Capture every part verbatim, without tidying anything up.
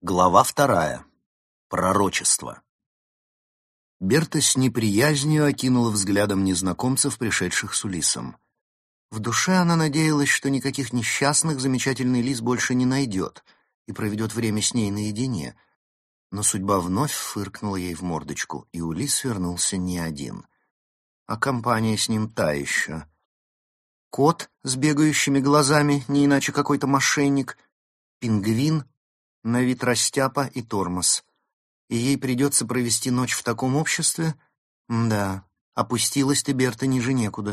Глава вторая. Пророчество. Берта с неприязнью окинула взглядом незнакомцев, пришедших с Улиссом. В душе она надеялась, что никаких несчастных замечательный лис больше не найдет и проведет время с ней наедине. Но судьба вновь фыркнула ей в мордочку, и Улисс вернулся не один. А компания с ним та еще. Кот с бегающими глазами, не иначе какой-то мошенник, пингвин, на вид растяпа и тормоз. И ей придется провести ночь в таком обществе? Да, опустилась ты, Берта, ниже некуда.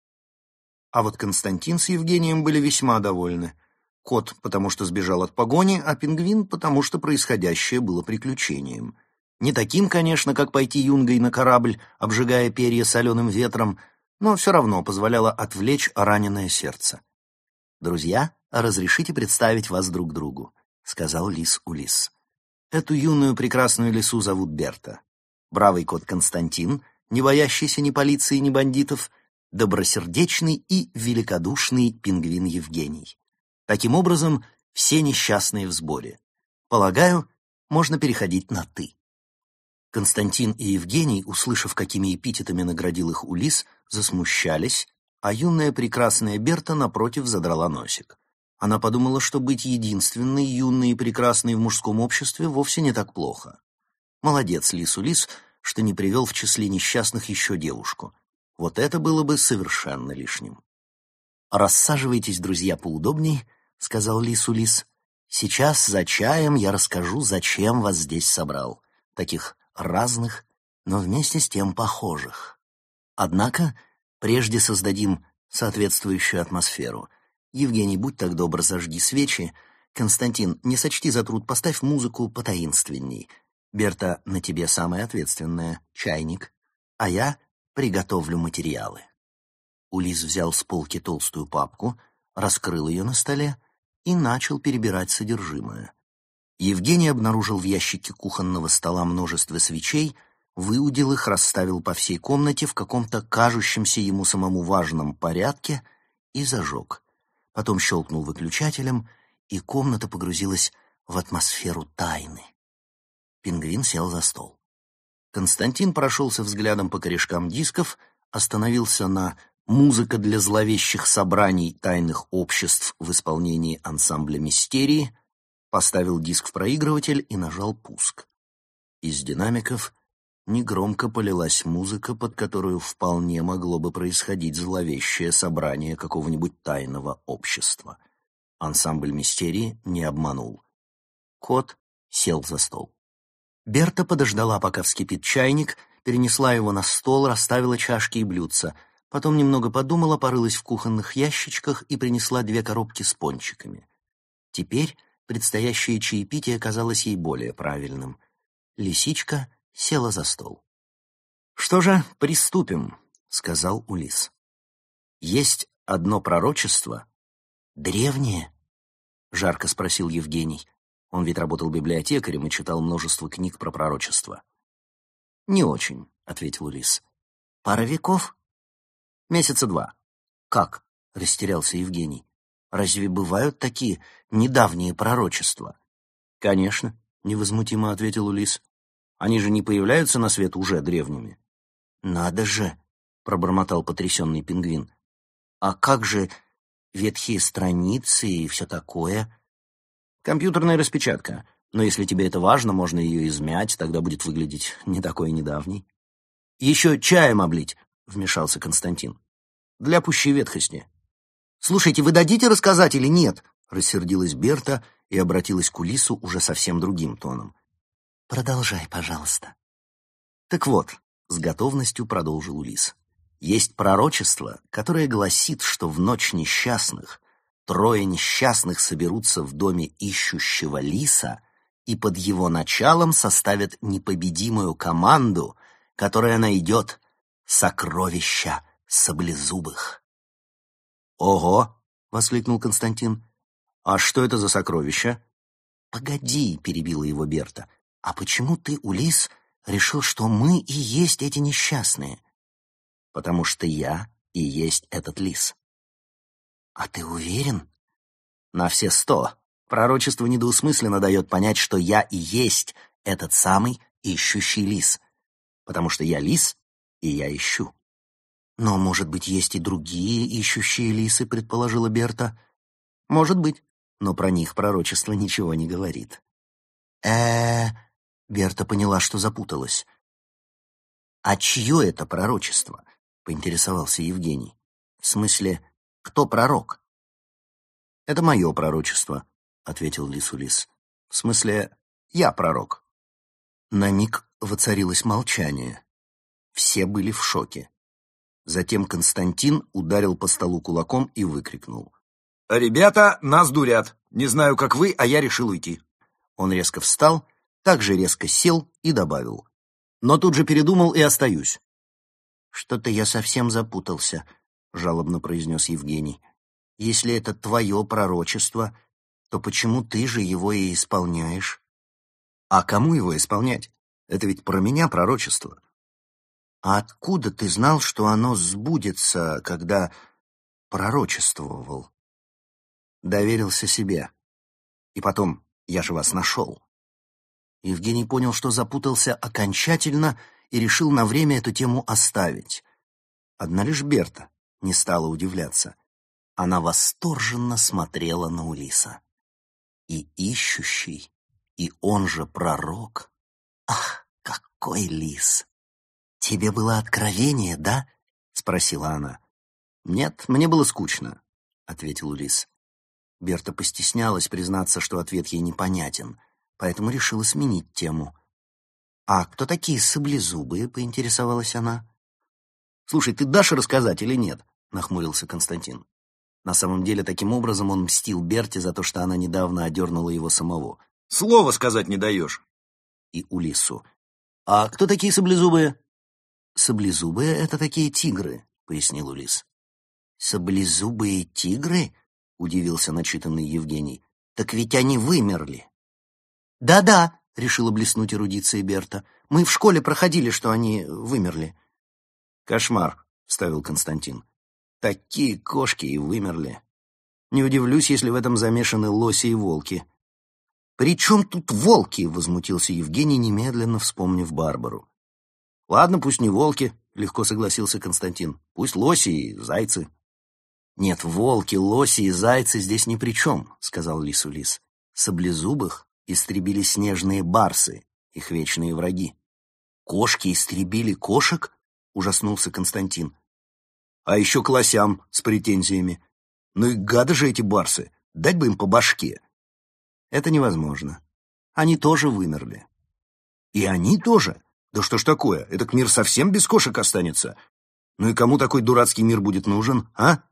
А вот Константин с Евгением были весьма довольны. Кот, потому что сбежал от погони, а пингвин, потому что происходящее было приключением. Не таким, конечно, как пойти юнгой на корабль, обжигая перья соленым ветром, но все равно позволяло отвлечь раненое сердце. «Друзья, разрешите представить вас друг другу», — сказал лис Улисс. «Эту юную прекрасную лису зовут Берта. Бравый кот Константин, не боящийся ни полиции, ни бандитов, добросердечный и великодушный пингвин Евгений. Таким образом, все несчастные в сборе. Полагаю, можно переходить на «ты». Константин и Евгений, услышав, какими эпитетами наградил их Улисс, засмущались, а юная прекрасная Берта, напротив, задрала носик. Она подумала, что быть единственной, юной и прекрасной в мужском обществе вовсе не так плохо. Молодец лис Улисс, что не привел в числе несчастных еще девушку. Вот это было бы совершенно лишним. «Рассаживайтесь, друзья, поудобней», — сказал лис Улисс. «Сейчас за чаем я расскажу, зачем вас здесь собрал. Таких разных, но вместе с тем похожих. Однако прежде создадим соответствующую атмосферу. Евгений, будь так добр, зажги свечи. Константин, не сочти за труд, поставь музыку потаинственней. Берта, на тебе самое ответственное — чайник. А я приготовлю материалы». Улисс взял с полки толстую папку, раскрыл ее на столе и начал перебирать содержимое. Евгений обнаружил в ящике кухонного стола множество свечей, выудил их, расставил по всей комнате в каком-то кажущемся ему самому важном порядке и зажег. Потом щелкнул выключателем, и комната погрузилась в атмосферу тайны. Пингвин сел за стол. Константин прошелся взглядом по корешкам дисков, остановился на «Музыка для зловещих собраний тайных обществ» в исполнении ансамбля «Мистерии», поставил диск в проигрыватель и нажал пуск. Из динамиков негромко полилась музыка, под которую вполне могло бы происходить зловещее собрание какого-нибудь тайного общества. Ансамбль «Мистерии» не обманул. Кот сел за стол. Берта подождала, пока вскипит чайник, перенесла его на стол, расставила чашки и блюдца. Потом немного подумала, порылась в кухонных ящичках и принесла две коробки с пончиками. Теперь предстоящее чаепитие казалось ей более правильным. Лисичка села за стол. «Что же, приступим», — сказал Улисс. «Есть одно пророчество». «Древнее?» — жарко спросил Евгений. Он ведь работал библиотекарем и читал множество книг про пророчество. «Не очень», — ответил Улисс. «Пара веков?» «Месяца два». «Как?» — растерялся Евгений. «Разве бывают такие недавние пророчества?» «Конечно», — невозмутимо ответил Улисс. «Они же не появляются на свет уже древними». «Надо же!» — пробормотал потрясенный пингвин. «А как же ветхие страницы и все такое?» «Компьютерная распечатка. Но если тебе это важно, можно ее измять, тогда будет выглядеть не такой недавний». «Еще чаем облить», — вмешался Константин. «Для пущей ветхости». «Слушайте, вы дадите рассказать или нет?» — рассердилась Берта и обратилась к Улиссу уже совсем другим тоном. «Продолжай, пожалуйста». «Так вот», — с готовностью продолжил Улисс, «есть пророчество, которое гласит, что в ночь несчастных трое несчастных соберутся в доме ищущего лиса и под его началом составят непобедимую команду, которая найдет сокровища саблезубых». «Ого!» — воскликнул Константин. «А что это за сокровища?» «Погоди», — перебила его Берта. «А почему ты, Улисс, решил, что мы и есть эти несчастные?» «Потому что я и есть этот лис». «А ты уверен?» «На все сто», — Пророчество недвусмысленно дает понять, что я и есть этот самый ищущий лис. Потому что я лис, и я ищу. Но, может быть, есть и другие ищущие лисы, предположила Берта. Может быть, но про них пророчество ничего не говорит. э Берта поняла, что запуталась. «А чье это пророчество?» — поинтересовался Евгений. «В смысле, кто пророк?» «Это мое пророчество», — ответил Лису-лис. «В смысле, я пророк». На миг воцарилось молчание. Все были в шоке. Затем Константин ударил по столу кулаком и выкрикнул: «Ребята, нас дурят. Не знаю, как вы, а я решил уйти». Он резко встал, также резко сел и добавил: «Но тут же передумал и остаюсь». «Что-то я совсем запутался», — жалобно произнес Евгений. «Если это твое пророчество, то почему ты же его и исполняешь?» «А кому его исполнять? Это ведь про меня пророчество». «А откуда ты знал, что оно сбудется, когда пророчествовал?» «Доверился себе. И потом, я же вас нашел». Евгений понял, что запутался окончательно и решил на время эту тему оставить. Одна лишь Берта не стала удивляться. Она восторженно смотрела на Улиса. И ищущий, и он же пророк. Ах, какой лис! «Тебе было откровение, да?» — спросила она. «Нет, мне было скучно», — ответил Улис. Берта постеснялась признаться, что ответ ей непонятен, поэтому решила сменить тему. «А кто такие саблезубые?» — поинтересовалась она. «Слушай, ты дашь рассказать или нет?» — нахмурился Константин. На самом деле, таким образом он мстил Берте за то, что она недавно одернула его самого. «Слова сказать не даешь». И Улису. «А кто такие саблезубые?» «Саблезубые — это такие тигры», — пояснил Улис. «Саблезубые тигры?» — удивился начитанный Евгений. «Так ведь они вымерли». «Да-да», — решила блеснуть эрудицией Берта. «Мы в школе проходили, что они вымерли». «Кошмар», — вставил Константин. «Такие кошки и вымерли. Не удивлюсь, если в этом замешаны лоси и волки». «При чем тут волки?» — возмутился Евгений, немедленно вспомнив Барбару. «Ладно, пусть не волки», — легко согласился Константин. «Пусть лоси и зайцы». «Нет, волки, лоси и зайцы здесь ни при чем», — сказал Лису-лис. «Саблезубых истребили снежные барсы, их вечные враги». «Кошки истребили кошек?» — ужаснулся Константин. «А еще к лосям с претензиями. Ну и гады же эти барсы, дать бы им по башке». «Это невозможно. Они тоже вымерли». «И они тоже? Да что ж такое, этот мир совсем без кошек останется? Ну и кому такой дурацкий мир будет нужен, а?»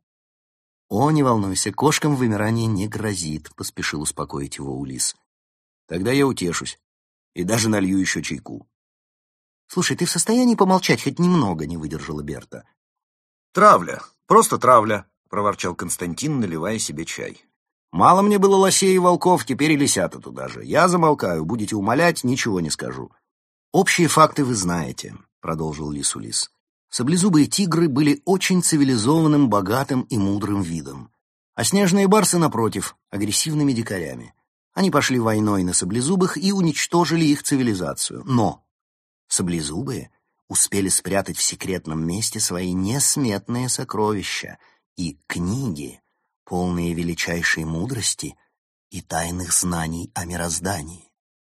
«О, не волнуйся, кошкам вымирание не грозит», — поспешил успокоить его Улис. «Тогда я утешусь и даже налью еще чайку». «Слушай, ты в состоянии помолчать хоть немного?» — не выдержала Берта. «Травля, просто травля», — проворчал Константин, наливая себе чай. «Мало мне было лосей и волков, теперь и лисята туда же. Я замолкаю, будете умолять, ничего не скажу». «Общие факты вы знаете», — продолжил Лису-лис. «Саблезубые тигры были очень цивилизованным, богатым и мудрым видом. А снежные барсы, напротив, агрессивными дикарями. Они пошли войной на саблезубых и уничтожили их цивилизацию. Но саблезубые успели спрятать в секретном месте свои несметные сокровища и книги, полные величайшей мудрости и тайных знаний о мироздании».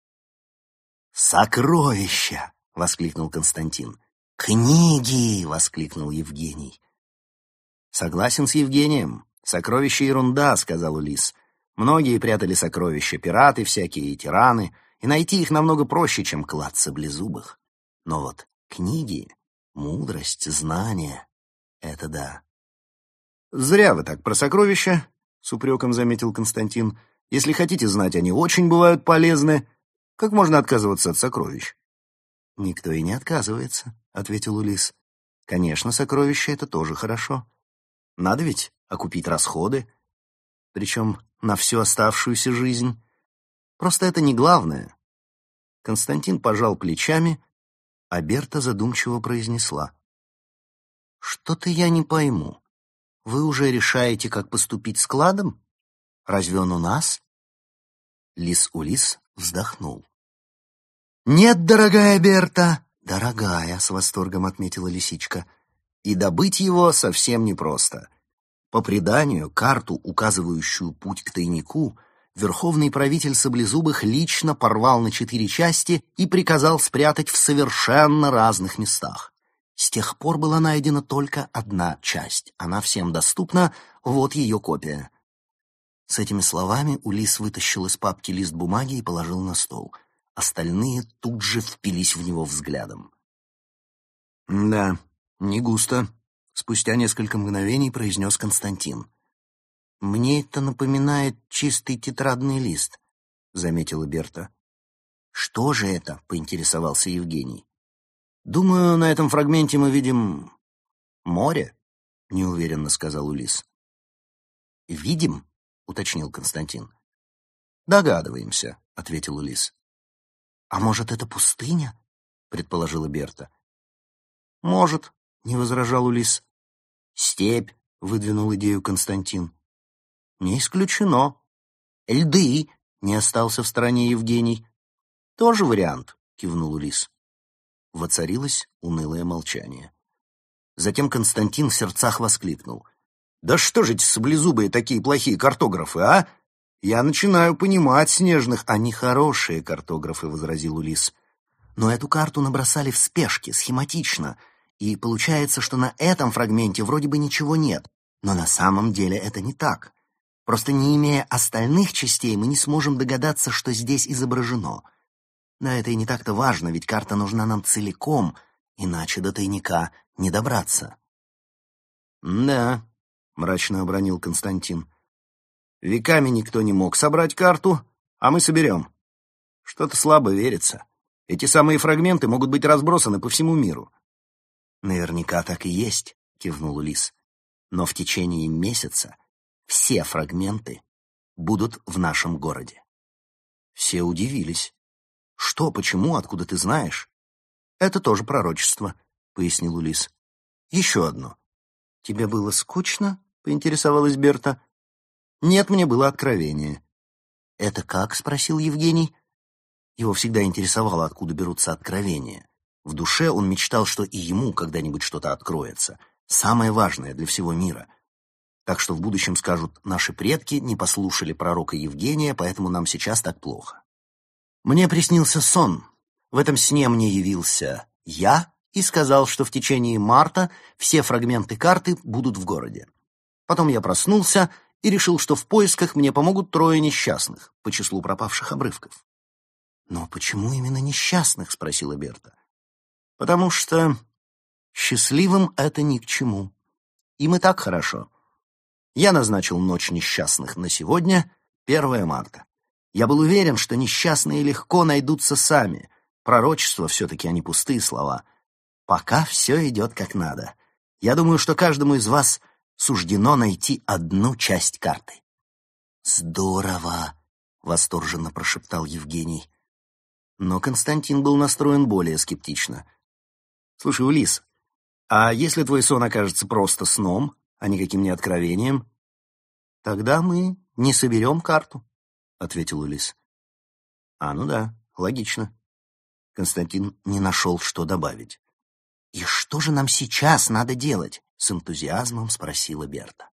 «Сокровища!» — воскликнул Константин. «Книги!» — воскликнул Евгений. «Согласен с Евгением. Сокровища — ерунда», — сказал Улис. «Многие прятали сокровища, пираты всякие и тираны, и найти их намного проще, чем клад саблезубых. Но вот книги, мудрость, знания — это да». «Зря вы так про сокровища», — с упреком заметил Константин. «Если хотите знать, они очень бывают полезны. Как можно отказываться от сокровищ?» «Никто и не отказывается», — ответил Улис. «Конечно, сокровища — это тоже хорошо. Надо ведь окупить расходы, причем на всю оставшуюся жизнь. Просто это не главное». Константин пожал плечами, а Берта задумчиво произнесла: «Что-то я не пойму. Вы уже решаете, как поступить с кладом? Разве он у нас?» Лис-Улис вздохнул. «Нет, дорогая Берта!» «Дорогая», — с восторгом отметила лисичка. «И добыть его совсем непросто. По преданию, карту, указывающую путь к тайнику, верховный правитель Саблезубых лично порвал на четыре части и приказал спрятать в совершенно разных местах. С тех пор была найдена только одна часть. Она всем доступна, вот ее копия». С этими словами Улис вытащил из папки лист бумаги и положил на стол. Остальные тут же впились в него взглядом. «Да, не густо», — спустя несколько мгновений произнес Константин. «Мне это напоминает чистый тетрадный лист», — заметила Берта. «Что же это?» — поинтересовался Евгений. «Думаю, на этом фрагменте мы видим море», — неуверенно сказал Улис. «Видим?» — уточнил Константин. «Догадываемся», — ответил Улис. «А может, это пустыня?» — предположила Берта. «Может», — не возражал Улис. «Степь», — выдвинул идею Константин. «Не исключено». «Льды», — не остался в стороне Евгений. «Тоже вариант», — кивнул Улис. Воцарилось унылое молчание. Затем Константин в сердцах воскликнул. «Да что же эти саблезубые такие плохие картографы, а? Я начинаю понимать снежных...» «Они хорошие картографы», — возразил Улис. «Но эту карту набросали в спешке, схематично, и получается, что на этом фрагменте вроде бы ничего нет. Но на самом деле это не так. Просто не имея остальных частей, мы не сможем догадаться, что здесь изображено. Но это и не так-то важно, ведь карта нужна нам целиком, иначе до тайника не добраться». «Да», — мрачно обронил Константин. «Веками никто не мог собрать карту, а мы соберем. Что-то слабо верится. Эти самые фрагменты могут быть разбросаны по всему миру». «Наверняка так и есть», — кивнул Улис. «Но в течение месяца все фрагменты будут в нашем городе». Все удивились. «Что, почему, откуда ты знаешь?» «Это тоже пророчество», — пояснил Улис. «Еще одно». «Тебе было скучно?» — поинтересовалась Берта. «Нет, мне было откровение». «Это как?» — спросил Евгений. Его всегда интересовало, откуда берутся откровения. В душе он мечтал, что и ему когда-нибудь что-то откроется. Самое важное для всего мира. Так что в будущем скажут: наши предки не послушали пророка Евгения, поэтому нам сейчас так плохо. Мне приснился сон. В этом сне мне явился я и сказал, что в течение марта все фрагменты карты будут в городе. Потом я проснулся и решил, что в поисках мне помогут трое несчастных по числу пропавших обрывков. «Но почему именно несчастных?» — спросила Берта. «Потому что счастливым это ни к чему. Им и так хорошо. Я назначил ночь несчастных на сегодня, первое марта. Я был уверен, что несчастные легко найдутся сами. Пророчества все-таки, а не пустые слова. Пока все идет как надо. Я думаю, что каждому из вас суждено найти одну часть карты». «Здорово!» — восторженно прошептал Евгений. Но Константин был настроен более скептично. «Слушай, Улис, а если твой сон окажется просто сном, а никаким не откровением?» «Тогда мы не соберем карту», — ответил Улис. «А, ну да, логично». Константин не нашел, что добавить. «И что же нам сейчас надо делать?» — с энтузиазмом спросила Берта.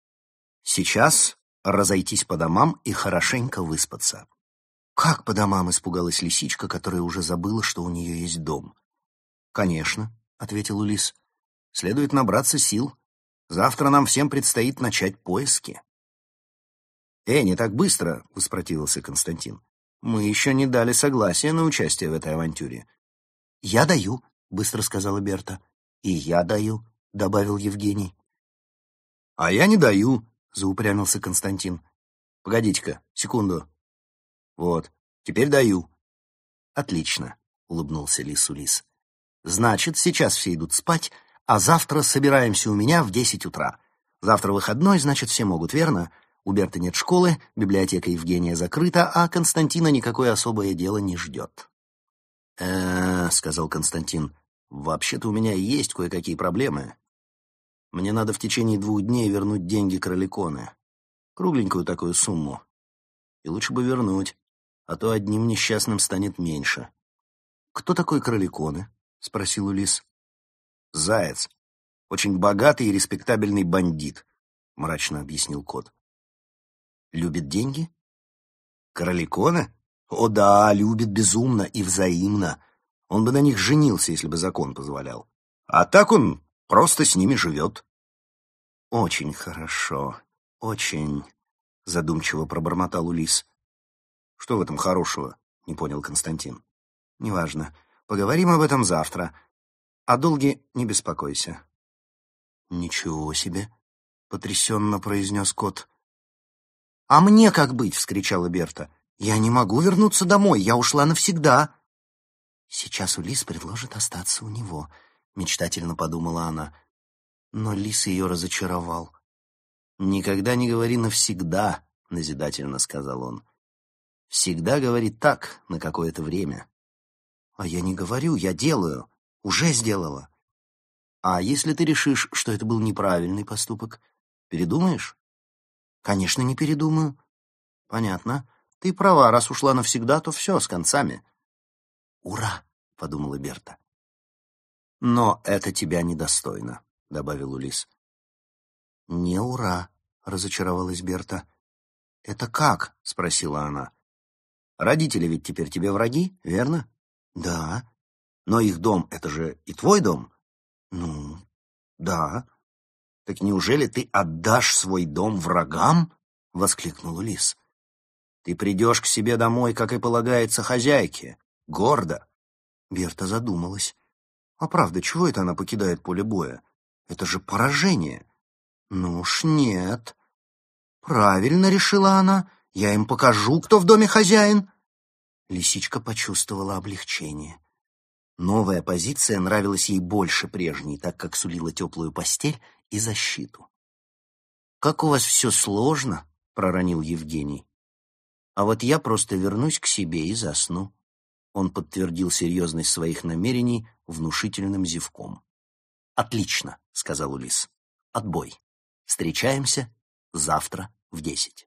«Сейчас разойтись по домам и хорошенько выспаться». «Как по домам?» — испугалась лисичка, которая уже забыла, что у нее есть дом. «Конечно», — ответил Улис. «Следует набраться сил. Завтра нам всем предстоит начать поиски». «Эй, не так быстро!» — воспротивился Константин. «Мы еще не дали согласия на участие в этой авантюре». «Я даю», — быстро сказала Берта. «И я даю», — добавил Евгений. «А я не даю», — заупрямился Константин. «Погодите-ка, секунду. Вот, теперь даю». «Отлично», — улыбнулся Лис-Улис. «Значит, сейчас все идут спать, а завтра собираемся у меня в десять утра. Завтра выходной, значит, все могут, верно? У Берты нет школы, библиотека Евгения закрыта, а Константина никакое особое дело не ждет». «Э-э», — сказал Константин, — «вообще-то у меня есть кое-какие проблемы. Мне надо в течение двух дней вернуть деньги Кроликоны. Кругленькую такую сумму. И лучше бы вернуть. а то одним несчастным станет меньше. «Кто такой Кроликоне?» — спросил Улисс. «Заяц. Очень богатый и респектабельный бандит», — мрачно объяснил кот. «Любит деньги?» «Кроликоне? «О да, любит безумно и взаимно. Он бы на них женился, если бы закон позволял. А так он просто с ними живет». «Очень хорошо, очень», — задумчиво пробормотал Улисс. «Что в этом хорошего?» — не понял Константин. «Неважно. Поговорим об этом завтра. О долге не беспокойся». «Ничего себе!» — потрясенно произнес кот. «А мне как быть?» — вскричала Берта. «Я не могу вернуться домой. Я ушла навсегда». «Сейчас Улисс предложит остаться у него», — мечтательно подумала она. Но Лис ее разочаровал. «Никогда не говори навсегда», — назидательно сказал он. «Всегда говори так, на какое-то время». «А я не говорю, я делаю. Уже сделала». «А если ты решишь, что это был неправильный поступок, передумаешь?» «Конечно, не передумаю». «Понятно. Ты права, раз ушла навсегда, то все, с концами». «Ура!» — подумала Берта. «Но это тебя недостойно», — добавил Улисс. «Не ура!» — разочаровалась Берта. «Это как?» — спросила она. «Родители ведь теперь тебе враги, верно?» «Да». «Но их дом — это же и твой дом?» «Ну, да». «Так неужели ты отдашь свой дом врагам?» — воскликнул Улисс. «Ты придешь к себе домой, как и полагается хозяйке, гордо». Берта задумалась. «А правда, чего это она покидает поле боя? Это же поражение». «Ну уж нет». «Правильно», — решила она, — «я им покажу, кто в доме хозяин». Лисичка почувствовала облегчение. Новая позиция нравилась ей больше прежней, так как сулила теплую постель и защиту. «Как у вас все сложно», — проронил Евгений. «А вот я просто вернусь к себе и засну». Он подтвердил серьезность своих намерений внушительным зевком. «Отлично», — сказал Улисс. «Отбой. Встречаемся завтра в десять».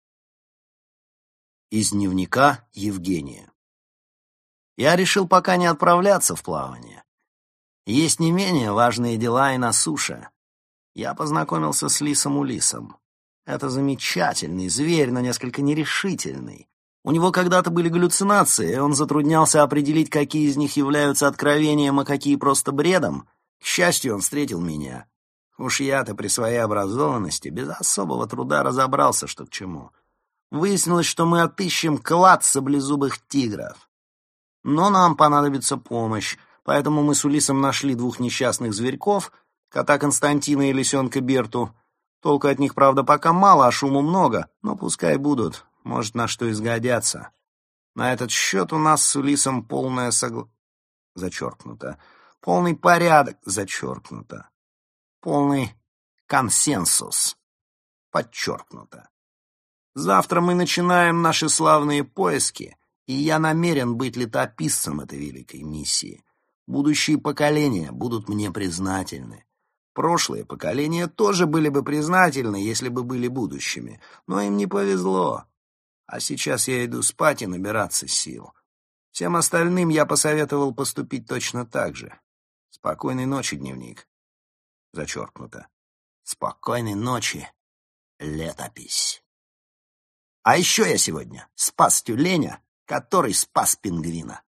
Из дневника Евгения. Я решил пока не отправляться в плавание. Есть не менее важные дела и на суше. Я познакомился с Лисом Улиссом. Это замечательный зверь, но несколько нерешительный. У него когда-то были галлюцинации, и он затруднялся определить, какие из них являются откровением, а какие просто бредом. К счастью, он встретил меня. Уж я-то при своей образованности без особого труда разобрался, что к чему. Выяснилось, что мы отыщем клад саблезубых тигров. Но нам понадобится помощь, поэтому мы с Улиссом нашли двух несчастных зверьков, кота Константина и лисенка Берту. Толку от них, правда, пока мало, а шуму много, но пускай будут, может, на что изгодятся. На этот счет у нас с Улиссом полное согла... Зачеркнуто. Полный порядок, зачеркнуто. Полный консенсус, подчеркнуто. Завтра мы начинаем наши славные поиски, и я намерен быть летописцем этой великой миссии. Будущие поколения будут мне признательны. Прошлые поколения тоже были бы признательны, если бы были будущими, но им не повезло. А сейчас я иду спать и набираться сил. Всем остальным я посоветовал поступить точно так же. Спокойной ночи, дневник. Зачеркнуто. Спокойной ночи, летопись. А еще я сегодня спас тюленя, который спас пингвина.